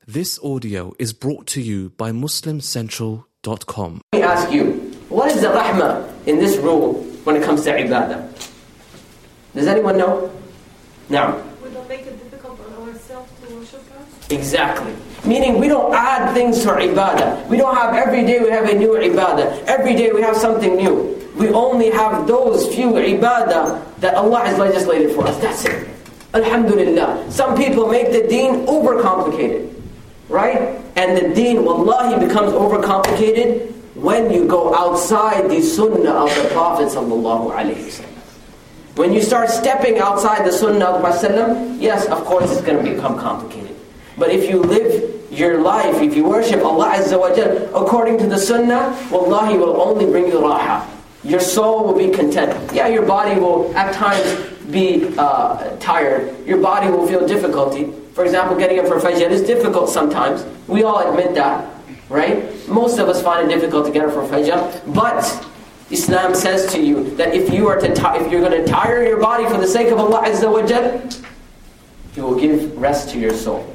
This audio is brought to you by MuslimCentral.com. Let me ask you, what is the rahmah in this rule when it comes to ibadah? Does anyone know? No. We don't make it difficult on ourselves to worship God? Exactly. Meaning we don't add things to our ibadah. We don't have every day we have a new ibadah. Every day we have something new. We only have those few ibadah that Allah has legislated for us. That's it. Alhamdulillah. Some people make the deen overcomplicated. Right? And the deen, wallahi, becomes overcomplicated when you go outside the sunnah of the Prophet sallallahu alaihi wasallam. When you start stepping outside the sunnah of the Prophet, yes, of course it's going to become complicated. But if you live your life, if you worship Allah Azza wa Jal according to the sunnah, wallahi will only bring you raha. Your soul will be content. Yeah, your body will at times be tired. Your body will feel difficulty. For example, getting up for Fajr is difficult sometimes. We all admit that, right? Most of us find it difficult to get up for Fajr. But Islam says to you that if you're going to tire your body for the sake of Allah Azza wa Jal, He will give rest to your soul.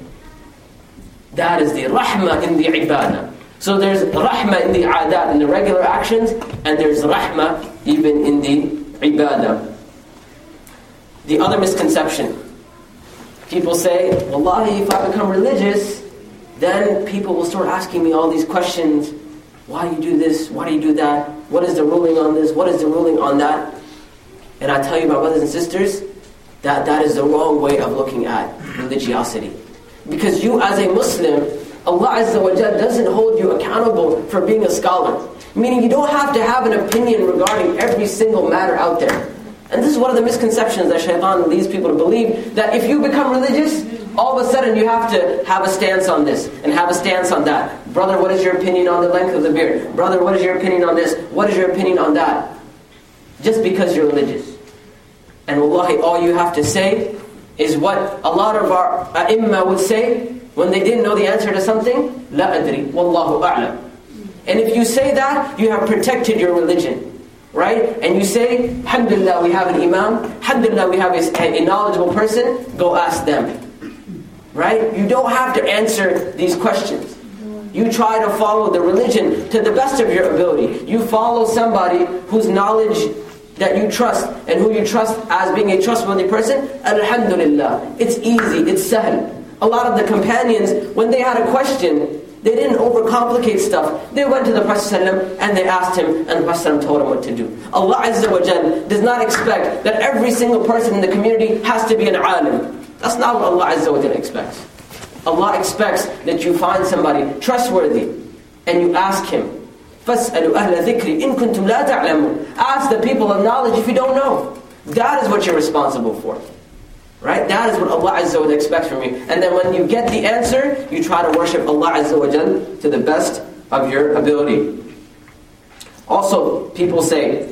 That is the rahmah in the ibadah. So there's rahmah in the adat, in the regular actions, and there's rahmah even in the ibadah. The other misconception. People say, wallahi, if I become religious, then people will start asking me all these questions. Why do you do this? Why do you do that? What is the ruling on this? What is the ruling on that? And I tell you, my brothers and sisters, that is the wrong way of looking at religiosity. Because you as a Muslim, Allah Azza wa Jal doesn't hold you accountable for being a scholar. Meaning you don't have to have an opinion regarding every single matter out there. And this is one of the misconceptions that shaitan leads people to believe, that if you become religious, all of a sudden you have to have a stance on this, and have a stance on that. Brother, what is your opinion on the length of the beard? Brother, what is your opinion on this? What is your opinion on that? Just because you're religious. And wallahi, all you have to say is what a lot of our ai would say when they didn't know the answer to something. La adri, wallahu a'lam. And if you say that, you have protected your religion. Right? And you say, alhamdulillah, we have an imam. Alhamdulillah, we have a knowledgeable person. Go ask them. Right? You don't have to answer these questions. You try to follow the religion to the best of your ability. You follow somebody whose knowledge that you trust, and who you trust as being a trustworthy person. Alhamdulillah. It's easy. It's sahl. A lot of the companions, when they had a question, they didn't overcomplicate stuff. They went to the Prophet ﷺ and they asked him, and the Prophet ﷺ told him what to do. Allah Azza wa Jal does not expect that every single person in the community has to be an alim. That's not what Allah Azza wa Jal expects. Allah expects that you find somebody trustworthy and you ask him. فَاسْأَلُوا أَهْلَ ذِكْرِ إِن كُنْتُمْ لَا تَعْلَمُونَ. Ask the people of knowledge if you don't know. That is what you're responsible for. Right? That is what Allah Azza wa Jalla expects from you. And then when you get the answer, you try to worship Allah Azza wa Jalla to the best of your ability. Also, people say,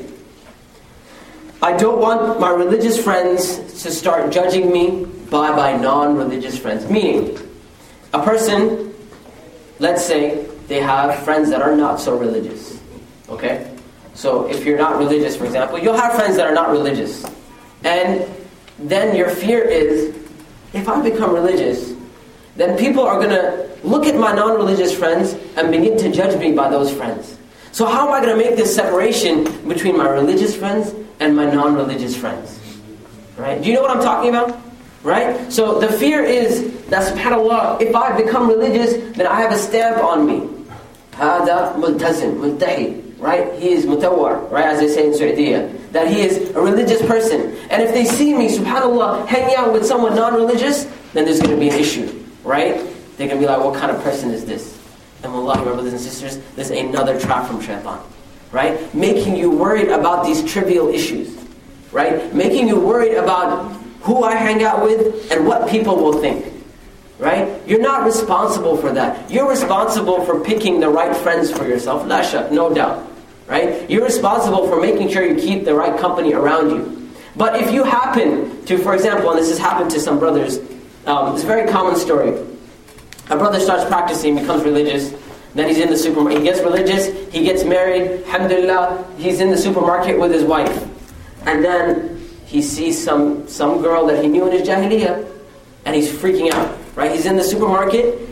I don't want my religious friends to start judging me by my non-religious friends. Meaning, a person, let's say, they have friends that are not so religious. Okay? So if you're not religious, for example, you'll have friends that are not religious. And then your fear is, if I become religious, then people are going to look at my non-religious friends and begin to judge me by those friends. So how am I going to make this separation between my religious friends and my non-religious friends? Right? Do you know what I'm talking about? Right? So the fear is that, subhanAllah, if I become religious, then I have a stamp on me. هذا ملتزم ملتحي. Right? He is mutawar, right? As they say in Saudiya. That he is a religious person. And if they see me, subhanAllah, hanging out with someone non-religious, then there's going to be an issue. Right? They're going to be like, what kind of person is this? And wallahi, my brothers and sisters, this is another trap from shaitan. Right? Making you worried about these trivial issues. Right? Making you worried about who I hang out with and what people will think. Right? You're not responsible for that. You're responsible for picking the right friends for yourself. La shak, no doubt. Right? You're responsible for making sure you keep the right company around you. But if you happen to, for example, and this has happened to some brothers, it's a very common story. A brother starts practicing, becomes religious, then he's in the supermarket. He gets religious, he gets married, alhamdulillah, he's in the supermarket with his wife. And then he sees some girl that he knew in his jahiliyyah, and he's freaking out. Right? He's in the supermarket,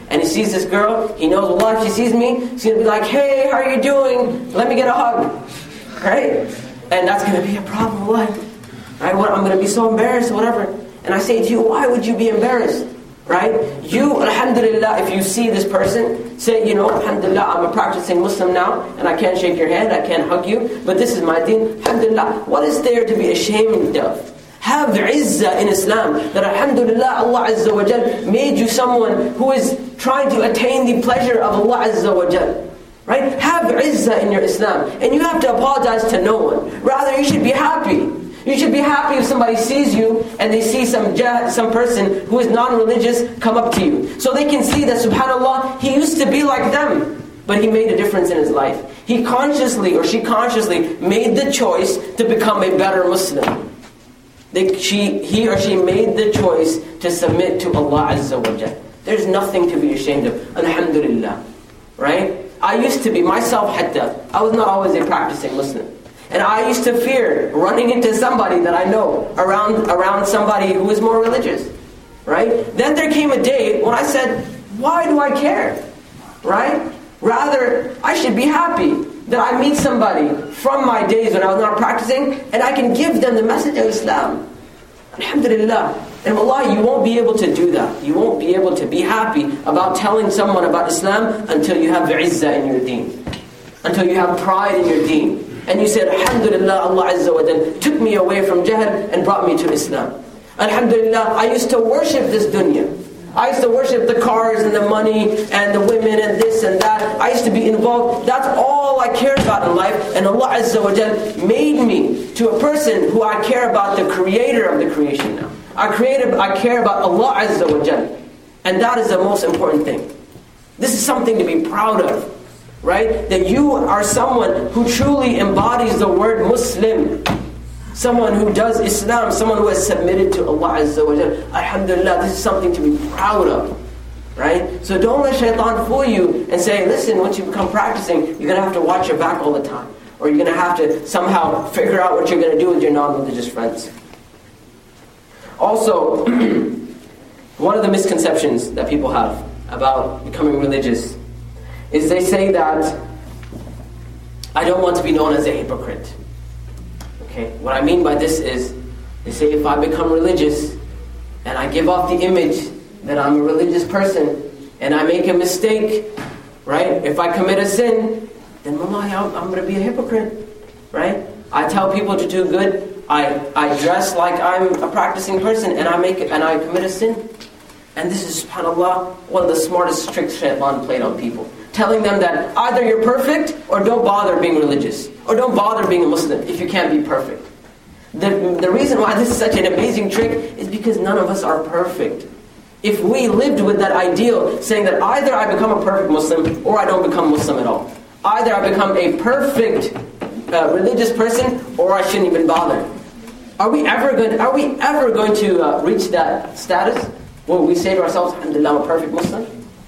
and he sees this girl, he knows, Allah, if she sees me, she's going to be like, hey, how are you doing? Let me get a hug. Right? And that's going to be a problem, what? Right? I'm going to be so embarrassed or whatever. And I say to you, why would you be embarrassed? Right? You, alhamdulillah, if you see this person, say, you know, alhamdulillah, I'm a practicing Muslim now, and I can't shake your hand, I can't hug you, but this is my deen. Alhamdulillah, what is there to be ashamed of? Have izzah in Islam, that alhamdulillah, Allah Azza wa Jal made you someone who is trying to attain the pleasure of Allah Azza wa Jal. Right? Have izzah in your Islam. And you have to apologize to no one. Rather, you should be happy. You should be happy if somebody sees you and they see some person who is non-religious come up to you. So they can see that, subhanAllah, he used to be like them, but he made a difference in his life. He consciously or she consciously made the choice to become a better Muslim. He or she made the choice to submit to Allah Azza wa Jal. There's nothing to be ashamed of. Alhamdulillah. Right? I used to be, myself hatta, I was not always a practicing Muslim. And I used to fear running into somebody that I know around somebody who is more religious. Right? Then there came a day when I said, why do I care? Right? Rather, I should be happy that I meet somebody from my days when I was not practicing, and I can give them the message of Islam. Alhamdulillah. And wallah, you won't be able to do that. You won't be able to be happy about telling someone about Islam until you have izzah in your deen. Until you have pride in your deen. And you said, alhamdulillah, Allah Azza wa Jal took me away from jahl and brought me to Islam. Alhamdulillah, I used to worship this dunya. I used to worship the cars and the money and the women and this and that. I used to be involved. That's all I cared about in life. And Allah Azza wa Jal made me to a person who I care about the creator of the creation now. I care about Allah Azza wa Jal. And that is the most important thing. This is something to be proud of. Right? That you are someone who truly embodies the word Muslim. Someone who does Islam, someone who has submitted to Allah Azza wa Jal. Alhamdulillah, this is something to be proud of. Right? So don't let shaitan fool you and say, listen, once you become practicing, you're going to have to watch your back all the time. Or you're going to have to somehow figure out what you're going to do with your non-religious friends. Also, one of the misconceptions that people have about becoming religious is they say that I don't want to be known as a hypocrite. Okay, what I mean by this is, they say if I become religious and I give off the image that I'm a religious person and I make a mistake, right? If I commit a sin, then wallahi, I'm going to be a hypocrite, right? I tell people to do good, I dress like I'm a practicing person and I commit a sin. And this is, subhanAllah, one of the smartest tricks shaitan played on people. Telling them that either you're perfect or don't bother being religious. Or don't bother being a Muslim if you can't be perfect. The reason why this is such an amazing trick is because none of us are perfect. If we lived with that ideal, saying that either I become a perfect Muslim or I don't become Muslim at all. Either I become a perfect religious person or I shouldn't even bother. Are we ever going to reach that status where we say to ourselves, alhamdulillah, I'm a perfect Muslim?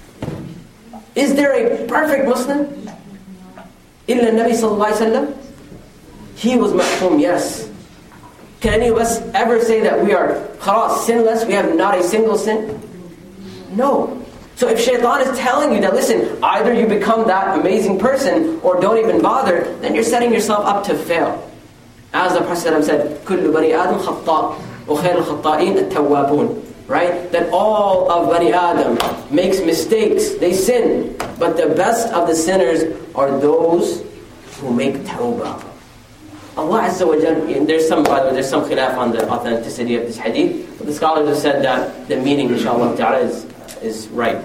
Is there a perfect Muslim? Illa Nabi sallallahu alayhi wa sallam? He was ma'foom, yes. Can any of us ever say that we are khalas, sinless, we have not a single sin? No. So if shaitan is telling you that, listen, either you become that amazing person or don't even bother, then you're setting yourself up to fail. As the Prophet said, كُلُّ بَنِي آدَمْ خَطَّاءٌ وَخَيْرُ الْخَطَّائِينَ التَّوَّابُونَ. Right? That all of Bani Adam makes mistakes, they sin. But the best of the sinners are those who make tawbah. Allah Azza wa Jal, there's some khilaf on the authenticity of this hadith, but the scholars have said that the meaning, inshallah ta'ala, is right.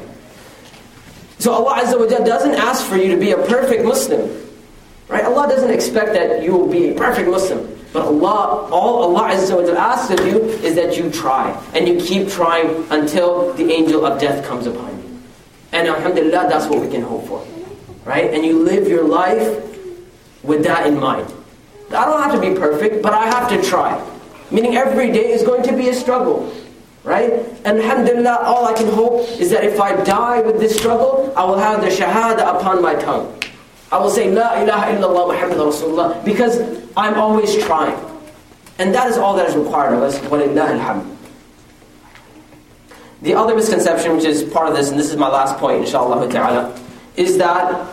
So Allah Azza wa Jal doesn't ask for you to be a perfect Muslim. Right? Allah doesn't expect that you will be a perfect Muslim. But all Allah Azza wa Jal asks of you is that you try. And you keep trying until the angel of death comes upon you. And alhamdulillah, that's what we can hope for. Right? And you live your life with that in mind. I don't have to be perfect, but I have to try. Meaning every day is going to be a struggle. Right? And alhamdulillah, all I can hope is that if I die with this struggle, I will have the shahada upon my tongue. I will say, La ilaha illallah Muhammad Rasulullah, because I'm always trying. And that is all that is required of us. Walillah alhamd. The other misconception, which is part of this, and this is my last point, inshallah ta'ala, is that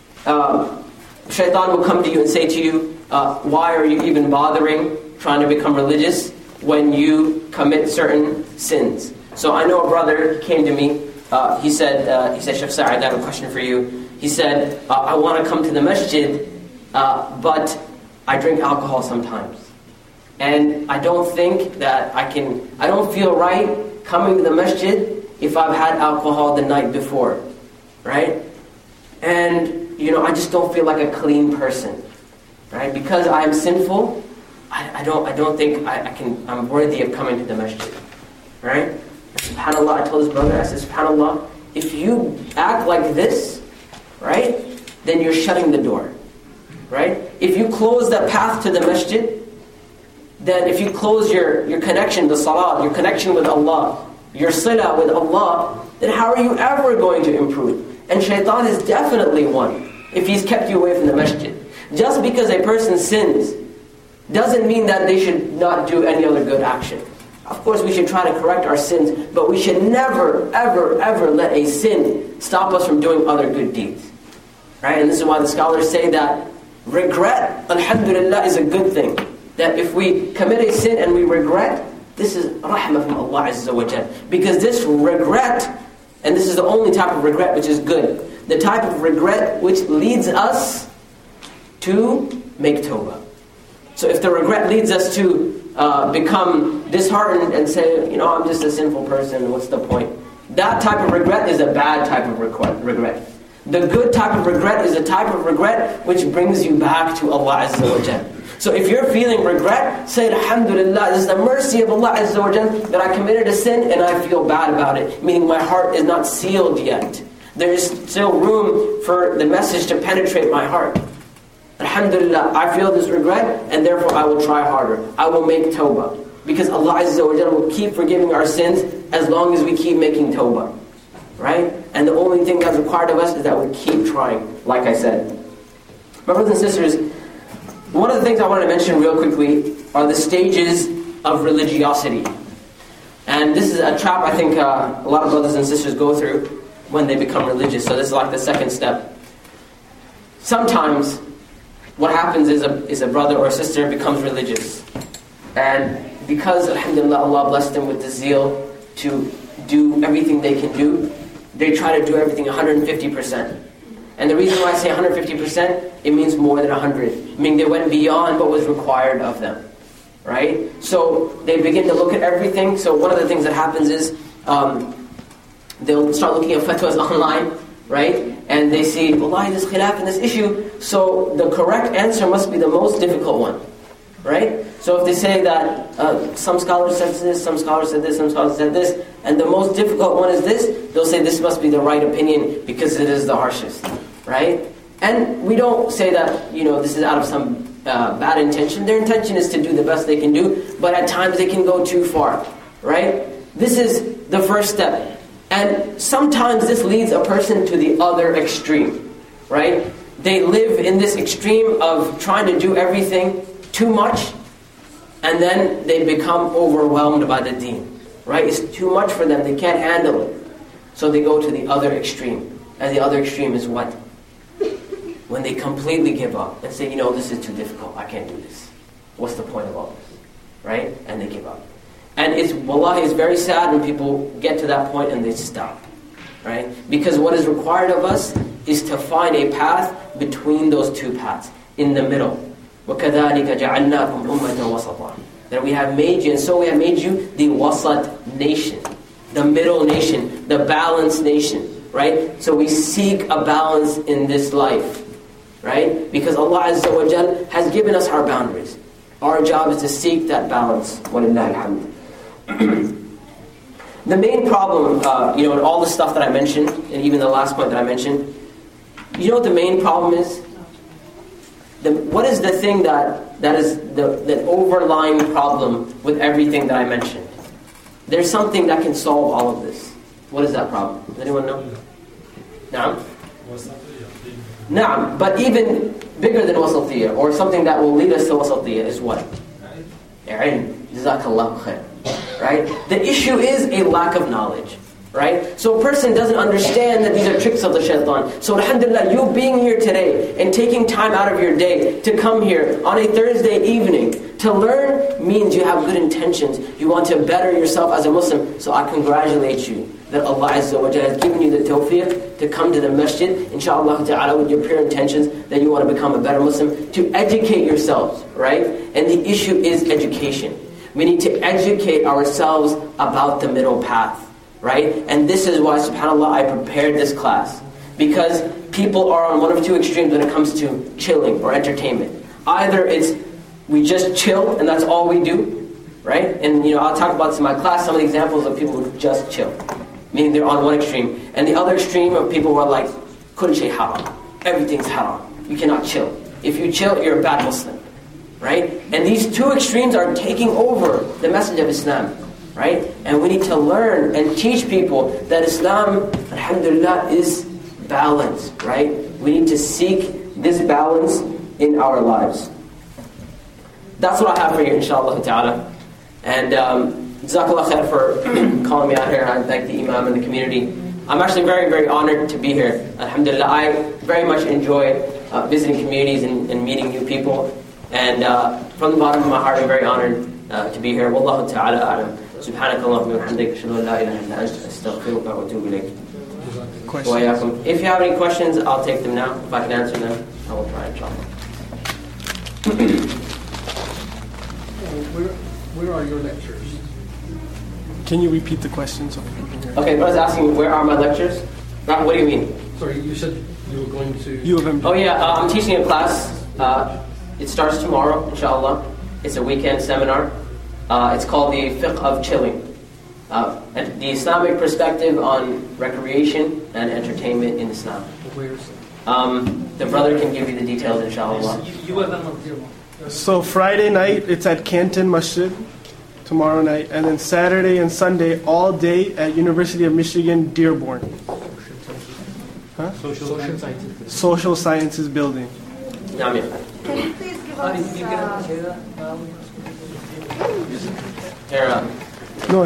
shaitan will come to you and say to you, why are you even bothering trying to become religious when you commit certain sins? So I know a brother came to me, he said, Shaykh Sa'id, I have a question for you. He said, I want to come to the masjid, but I drink alcohol sometimes. And I don't think that I don't feel right coming to the masjid if I've had alcohol the night before, right? And, I just don't feel like a clean person, right? Because I'm sinful, I don't think I'm worthy of coming to the masjid, right? SubhanAllah, I told this brother, I said, SubhanAllah, if you act like this, right, then you're shutting the door, right? If you close that path to the masjid, then if you close your connection to salat, your connection with Allah, your silah with Allah, then how are you ever going to improve? And shaitan is definitely one, if he's kept you away from the masjid. Just because a person sins doesn't mean that they should not do any other good action. Of course, we should try to correct our sins, but we should never, ever, ever let a sin stop us from doing other good deeds. Right? And this is why the scholars say that regret, alhamdulillah, is a good thing. That if we commit a sin and we regret, this is rahmah from Allah Azza wa Jal. Because this regret, and this is the only type of regret which is good, the type of regret which leads us to make tawbah. So if the regret leads us to become disheartened and say, I'm just a sinful person, what's the point? That type of regret is a bad type of regret. The good type of regret is a type of regret which brings you back to Allah Azza wa Jal. So if you're feeling regret, say, alhamdulillah, this is the mercy of Allah Azza wa Jal that I committed a sin and I feel bad about it. Meaning my heart is not sealed yet. There is still room for the message to penetrate my heart. Alhamdulillah, I feel this regret and therefore I will try harder. I will make tawbah. Because Allah Azza wa Jal will keep forgiving our sins as long as we keep making tawbah. Right? And the only thing that's required of us is that we keep trying, like I said. My brothers and sisters, one of the things I wanted to mention real quickly are the stages of religiosity. And this is a trap I think a lot of brothers and sisters go through when they become religious. So this is like the second step. Sometimes what happens is a brother or a sister becomes religious. And because, alhamdulillah, Allah blessed them with the zeal to do everything they can do, they try to do everything 150%. And the reason why I say 150%, it means more than 100. Meaning they went beyond what was required of them. Right? So they begin to look at everything. So one of the things that happens is they'll start looking at fatwas online, right? And they see, wallahi, there's khilaf in this issue, so the correct answer must be the most difficult one. Right? So if they say that some scholars said this, some scholars said this, some scholars said this, and the most difficult one is this, they'll say this must be the right opinion because it is the harshest. Right? And we don't say that, this is out of some bad intention. Their intention is to do the best they can do, but at times they can go too far. Right? This is the first step. And sometimes this leads a person to the other extreme. Right? They live in this extreme of trying to do everything too much, and then they become overwhelmed by the deen. Right? It's too much for them. They can't handle it. So they go to the other extreme. And the other extreme is what? When they completely give up and say, this is too difficult. I can't do this. What's the point of all this? Right? And they give up. And wallahi, it's very sad when people get to that point and they stop. Right? Because what is required of us is to find a path between those two paths. In the middle. وَكَذَلِكَ جَعَلْنَاكُمْ أُمَّةً وَسَطًا. That we have made you, and so we have made you the wasat nation. The middle nation. The balanced nation. Right? So we seek a balance in this life. Right? Because Allah Azza wa Jal has given us our boundaries. Our job is to seek that balance. وَلِلَّهِ الْحَمْدُ. The main problem, in all the stuff that I mentioned, and even the last point that I mentioned, what the main problem is? What is the thing that is the overlying problem with everything that I mentioned? There's something that can solve all of this. What is that problem? Does anyone know? Naam? Naam, but even bigger than wasatiyya, or something that will lead us to wasatiyya is what? Ilm. Jazakallahu khair. right? The issue is a lack of knowledge, right? So a person doesn't understand that these are tricks of the shaitan. So alhamdulillah, you being here today and taking time out of your day to come here on a Thursday evening to learn means you have good intentions. You want to better yourself as a Muslim. So I congratulate you that Allah Azza wa Jalla has given you the tawfiq to come to the masjid, inshallah ta'ala, with your pure intentions that you want to become a better Muslim, to educate yourselves, right? And the issue is education. We need to educate ourselves about the middle path, right? And this is why, subhanAllah, I prepared this class. Because people are on one of two extremes when it comes to chilling or entertainment. Either it's we just chill and that's all we do, right? And I'll talk about this in my class, some of the examples of people who just chill. Meaning they're on one extreme. And the other extreme of people who are like, kulli shay haram. Everything's haram. You cannot chill. If you chill, you're a bad Muslim. Right? And these two extremes are taking over the message of Islam. Right? And we need to learn and teach people that Islam, alhamdulillah, is balance. Right? We need to seek this balance in our lives. That's what I have for you, inshallah ta'ala. And Jazakallah khair for calling me out here. I thank the Imam and the community. I'm actually very, very honored to be here. Alhamdulillah, I very much enjoy visiting communities and meeting new people. And from the bottom of my heart, I'm very honored to be here. Wallahu ta'ala a'lam. Subhanakallahumma wa bihamdika, ashhadu an la ilaha illa anta, astaghfiruka wa atubu ilayk. Wa iyyakum. If you have any questions, I'll take them now. If I can answer them, I will try, inshallah. Where are your lectures? Can you repeat the question so people can hear? Okay, I was asking, where are my lectures? What do you mean? Sorry, you said you were going to... U of M. Oh yeah, I'm teaching a class. It starts tomorrow, inshallah. It's a weekend seminar. It's called the Fiqh of Chilling. And the Islamic perspective on recreation and entertainment in Islam. Where is it? The brother can give you the details, inshallah. So Friday night, it's at Canton Masjid. Tomorrow night, and then Saturday and Sunday all day at University of Michigan, Dearborn. Huh? Social Sciences Building. Can you please give us... No,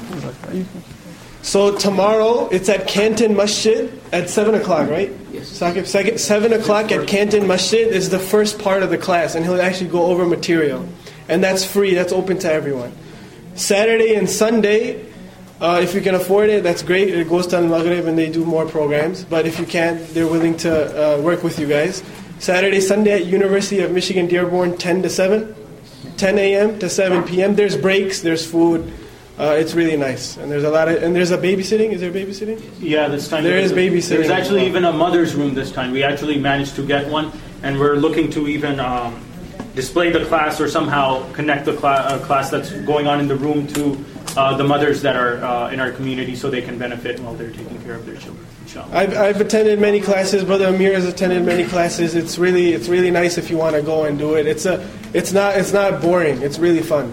so tomorrow it's at Canton Masjid at 7 o'clock, right? Yes. 7 o'clock at Canton Masjid is the first part of the class, and he'll actually go over material. And that's free, that's open to everyone. Saturday and Sunday, if you can afford it, that's great. It goes to Al-Maghrib and they do more programs. But if you can't, they're willing to work with you guys. Saturday, Sunday at University of Michigan, Dearborn, 10 to 7. 10 a.m. to 7 p.m. There's breaks, there's food. It's really nice. And there's a babysitting. Is there babysitting? Yeah, this time there is babysitting. There's actually even a mother's room this time. We actually managed to get one, and we're looking to even display the class or somehow connect the class that's going on in the room to the mothers that are in our community, so they can benefit while they're taking care of their children. Inshallah. I've attended many classes. Brother Amir has attended many classes. It's really nice if you want to go and do it. It's not boring. It's really fun.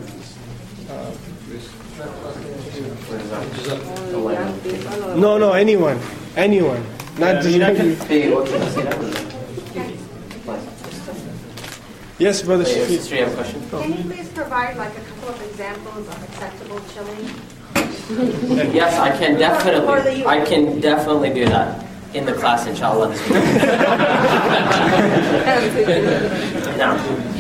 No, anyone, not just Yes, Brother Shafiq. You have a question? Can you please provide like a couple of examples of acceptable chilling? Yes, I can definitely do that in the class, inshallah. Now.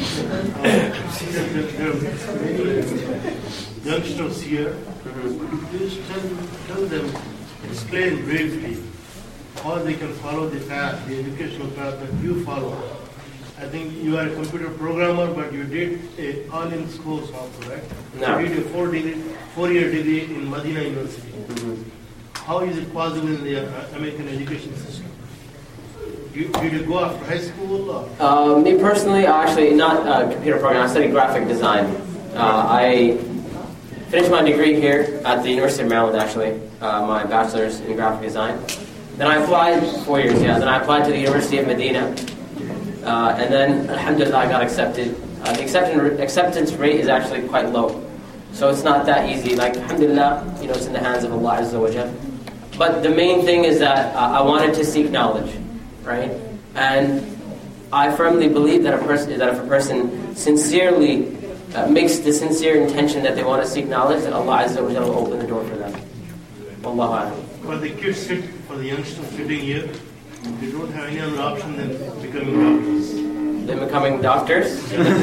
Youngsters here, please tell them, explain briefly how they can follow the path, the educational path that you follow. I think you are a computer programmer, but you did a all-in course also, right? No. You did a four-year degree in Medina University. Mm-hmm. How is it possible in the American education system? Did you go after high school? Or? Me personally, actually not a computer programmer. I studied graphic design. I finished my degree here at the University of Maryland, actually, my bachelor's in graphic design. Then I applied 4 years, yeah. Then I applied to the University of Medina. And then, alhamdulillah, I got accepted. The acceptance rate is actually quite low. So it's not that easy. Like, alhamdulillah, it's in the hands of Allah Azza wa Jal. But the main thing is that I wanted to seek knowledge, right? And I firmly believe that if a person sincerely makes the sincere intention that they want to seek knowledge, that Allah Azza wa Jalla will open the door for them. Wallahu a'lam. For the kids for the youngsters sitting here, they don't have any other option than becoming doctors. They're becoming doctors?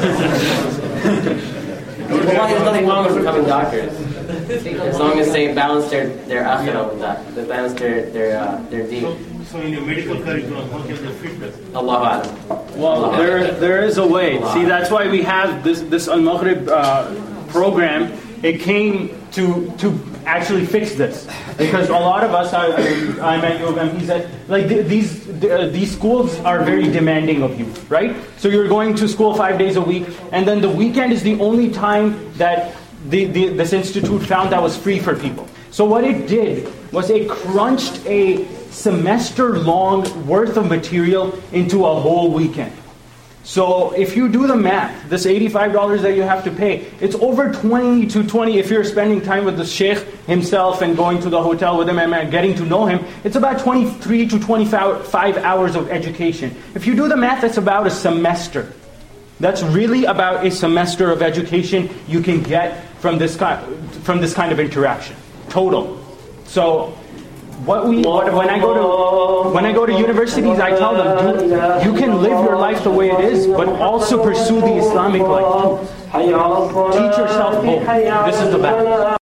Wallahi, there's nothing wrong with becoming doctors. As long as they balance their akhirah with that. They balance their deed. So in your medical curriculum, how can they fit that? Allahu a'lam. Well, there is a way. See, that's why we have this Al-Maghrib program. It came to actually fix this, because a lot of us, I met Yogam, he said, like these schools are very demanding of you, right? So you're going to school 5 days a week, and then the weekend is the only time that this institute found that was free for people. So what it did was it crunched a semester-long worth of material into a whole weekend. So if you do the math, this $85 that you have to pay, it's over 20 to 20, if you're spending time with the sheikh himself and going to the hotel with him and getting to know him, it's about 23 to 25 hours of education. If you do the math, that's about a semester. That's really about a semester of education you can get from this kind of interaction, total. So when I go to universities, I tell them, you can live your life the way it is, but also pursue the Islamic life. Teach yourself both. This is the best.